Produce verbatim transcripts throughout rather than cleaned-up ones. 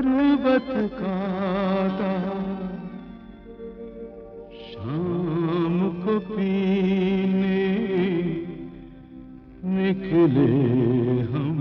पर्वत काटा, शाम को पीने निकले हम।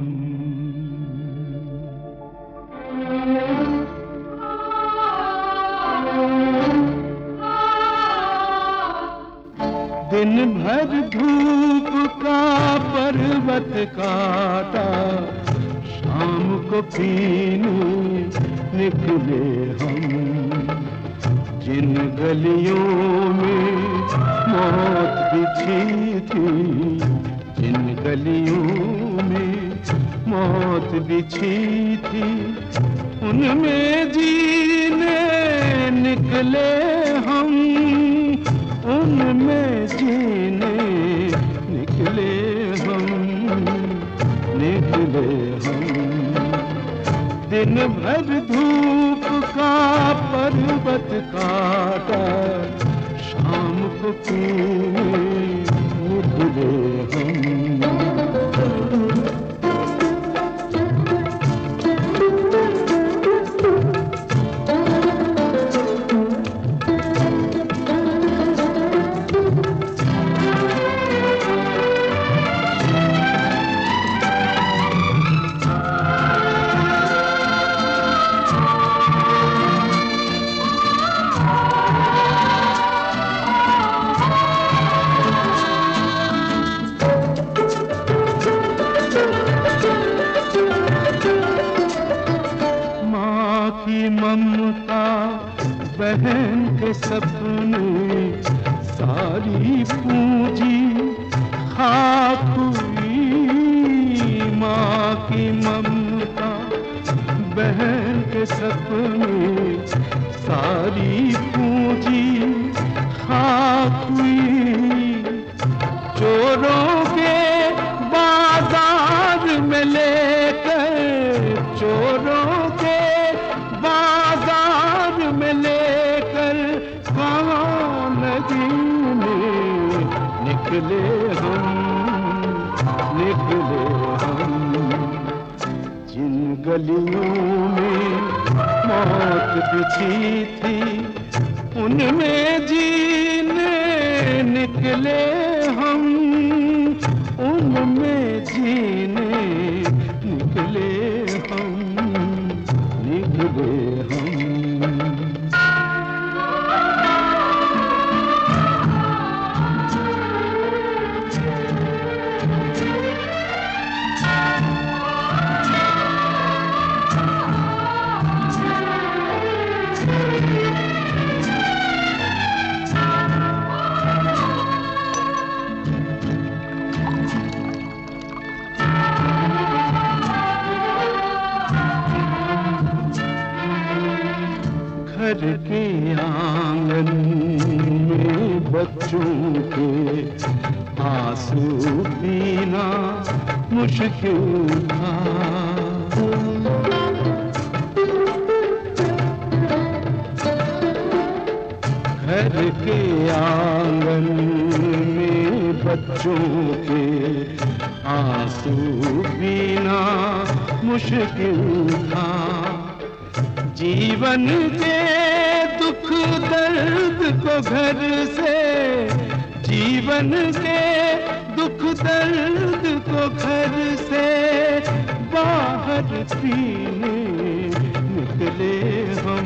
दिन भर धूप का पर्वत काटा, शाम को पीने निकले हम। जिन गलियों में मौत बिछी थी, जिन गलियों में मौत बिछी थी, उनमें जीने निकले हम, उनमें जीने निकले हम, निकले हम। दिन भर धूप का पर्वत काटा, शाम को पीने निकले हम। ममता बहन के सपने सारी पूंजी खाक हुई। माँ की ममता बहन के सपने सारी पूंजी खाक हुई। चोरों के बाजार में लेकर, चोरों के बाजार में लेकर कहाँ नदी में निकले हम, निकले हम। जिन गलियों में मौत बिछी थी, उनमें जीने निकले हम, उनमें जीने निकले हम, निकले हम। घर के आंगन में बच्चों के आंसू पीना मुश्किल था। घर के आंगन में बच्चों के आंसू पीना मुश्किल था। जीवन के दुख दर्द को घर से, जीवन के दुख दर्द को घर से बाहर पीने निकले हम,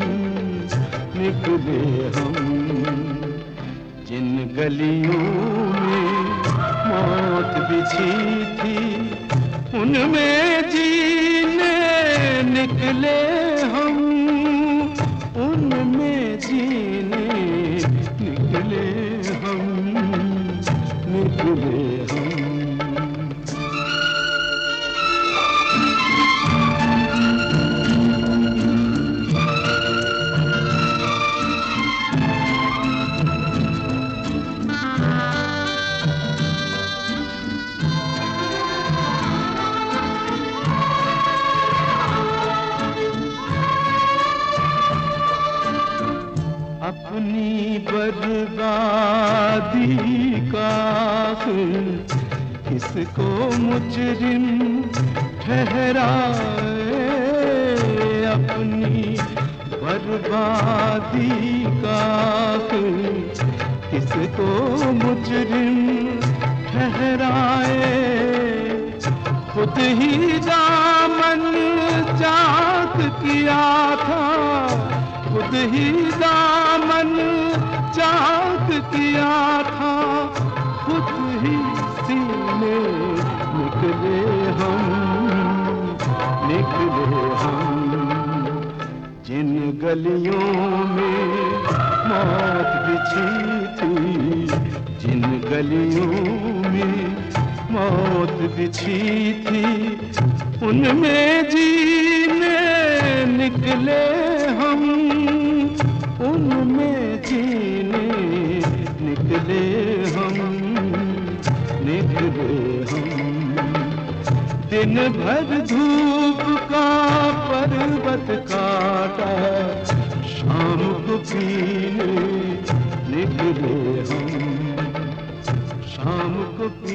निकले हम। जिन गलियों में मौत बिछी थी, उनमें जीने निकले हम, उनमें जीने निकले हम, निकले हम। अपनी बर्बादी का किसको मुजरिम ठहराए, बर्बादी का किसको मुजरिम ठहराए। खुद ही दामन चाक किया था, खुद ही दामन चाक किया था, खुद ही सीने निकले हम, निकले हम। जिन गलियों में मौत बिछी थी, जिन गलियों में मौत बिछी थी, उनमें जीने निकले हम, उनमें जीने निकले हम, निकले हम। दिन भर धूप का पर्वत काटा, शाम को पीने निकले हम, शाम को